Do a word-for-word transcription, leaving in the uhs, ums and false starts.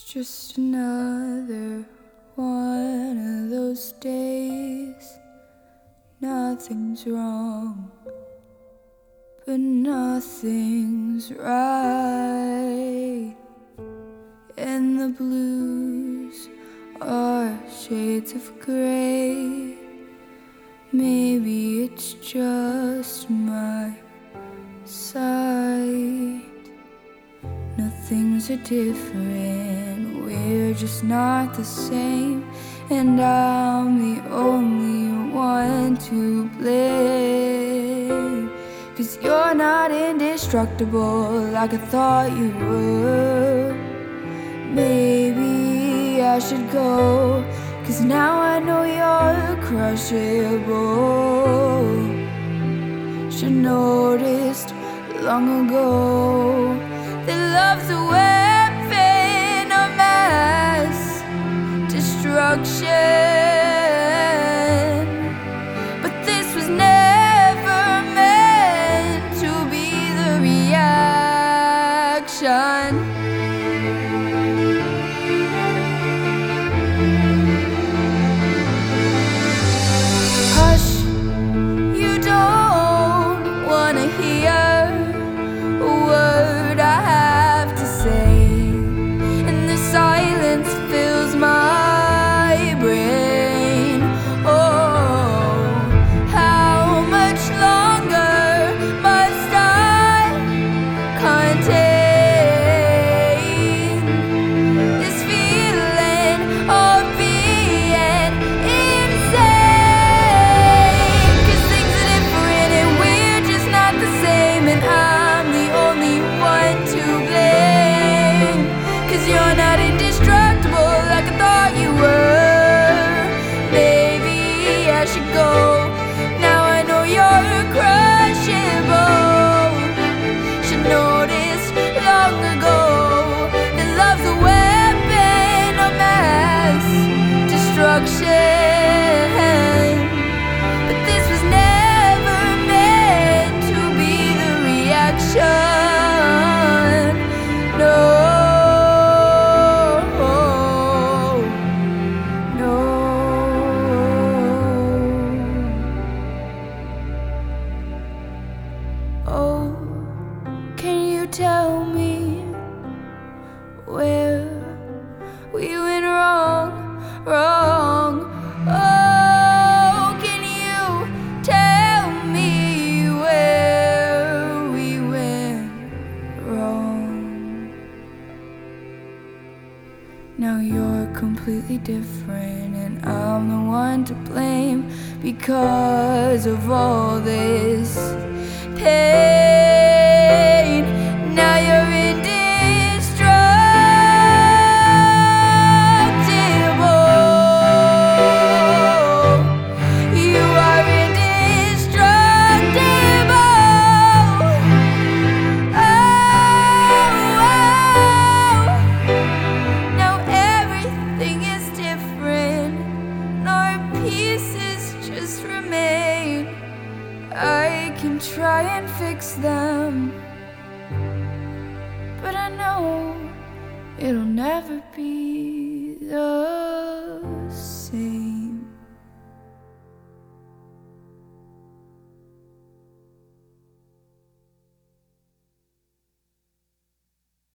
just another one of those days. Nothing's wrong, but nothing's right. And the blues are shades of gray. Maybe it's just my sight. No, things are different, we're just not the same. And I'm the only one to blame, 'cause you're not indestructible like I thought you were. Maybe I should go, 'cause now I know you're crushable. Should noticed long ago that love's a weapon of mass destruction. But this was never meant to be the reaction. Hush, you don't wanna hear a word I have to say, and the silence fills my brain. Oh, how much longer must I contain this feeling of being insane? 'Cause things are different and we're just not the same, and I'm the only one to blame. 'Cause you're not indestructible like I thought you were. Maybe I should go, now I know you're crushable. Should notice long ago that love's a weapon of mass destruction. But this was never meant to be the reaction. No. Oh, can you tell me where we went wrong, wrong? Oh, can you tell me where we went wrong? Now you're completely different, and I'm the one to blame because of all this pain. Now you're indestructible. You are indestructible. Oh, oh. Now everything is different, and our pieces just remain. I can try and fix them, but I know it'll never be the